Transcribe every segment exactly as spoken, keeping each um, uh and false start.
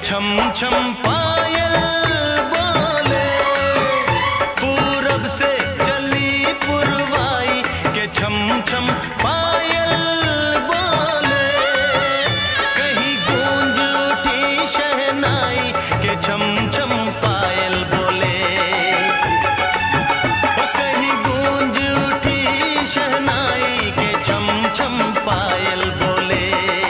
छम छम पायल बोले, पूरब से चली पुरवाई के छम छम पायल बोले, कहीं गूंज उठी शहनाई के छम छम पायल बोले, कहीं गूंज उठी शहनाई के छम छम पायल बोले।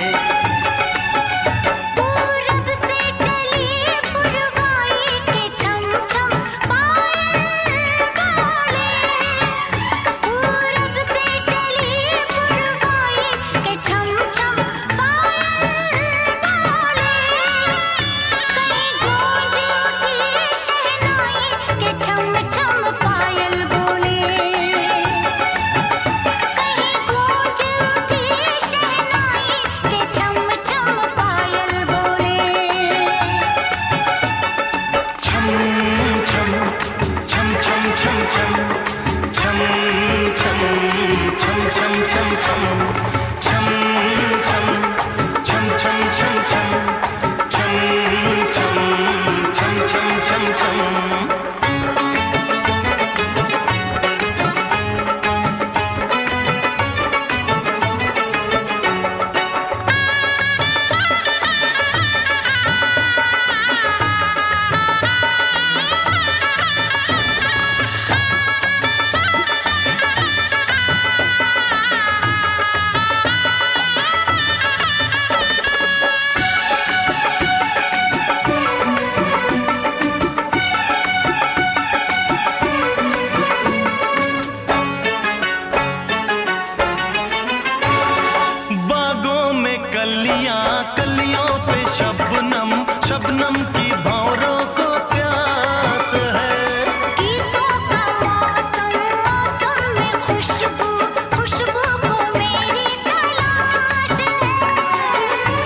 कलियों पे शबनम शबनम की भंवरों को प्यास है, गीतों का मौसम मौसम में खुशबू खुशबू को मेरी तलाश है।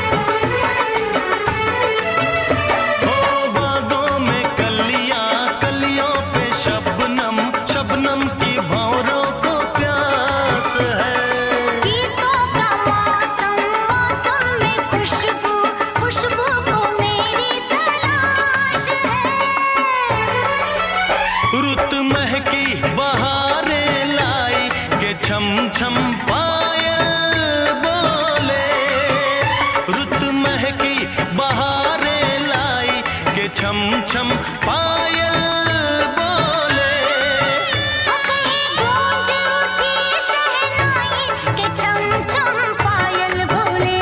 ओ बागों में कलियां कलियों पे शबनम शबनम की भंवरों को प्यास है, खुशबू को मेरी तलाश है। रुत महकी बहारें लाई के छम छम पायल बोले, रुत महकी बहारें लाई के छम छम पायल बोले, कहीं गूंज उठी शहनाई के छम छम पायल बोले,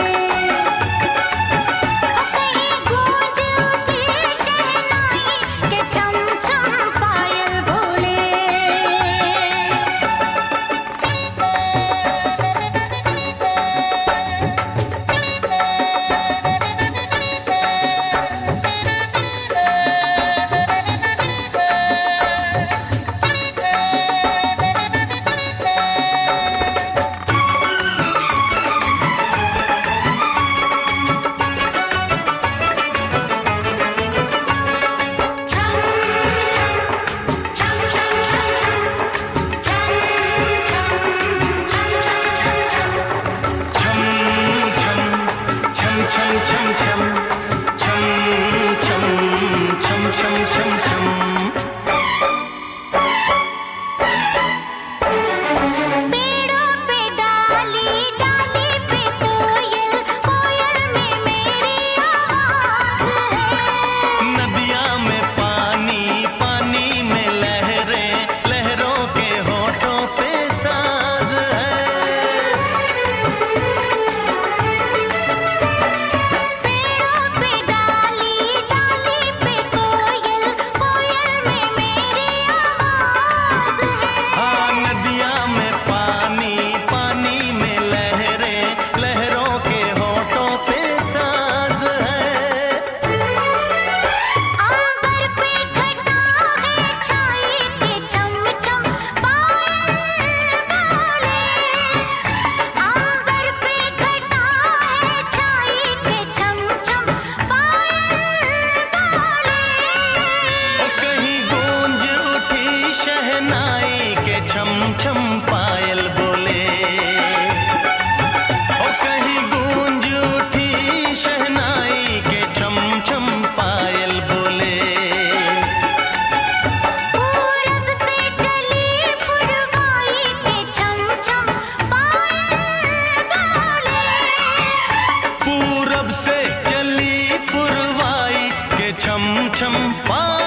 छम छम पायल